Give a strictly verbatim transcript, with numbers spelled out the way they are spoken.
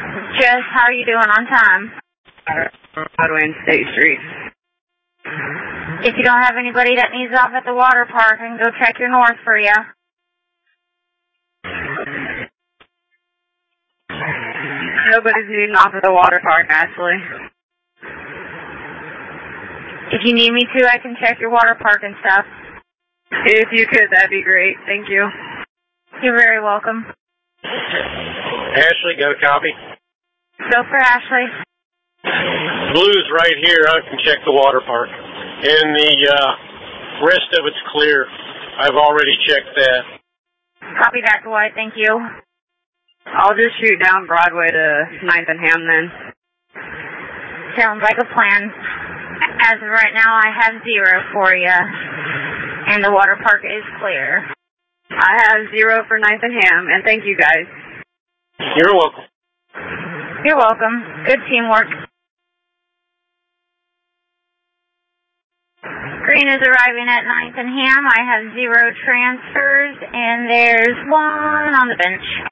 Jess, how are you doing on time? Broadway and State Street. If you don't have anybody that needs off at the water park, I can go check your north for you. Nobody's needing off at the water park, Ashley. If you need me to, I can check your water park and stuff. If you could, that'd be great. Thank you. You're very welcome. Ashley, got a copy? So for Ashley. Blue's right here. I can check the water park. And the uh, rest of it's clear. I've already checked that. Copy that, Dwight. Thank you. I'll just shoot down Broadway to ninth and Ham then. Sounds like a plan. As of right now, I have zero for you. And the water park is clear. I have zero for ninth and Ham, and thank you guys. You're welcome. You're welcome. Good teamwork. Green is arriving at ninth and Ham. I have zero transfers, and there's one on the bench.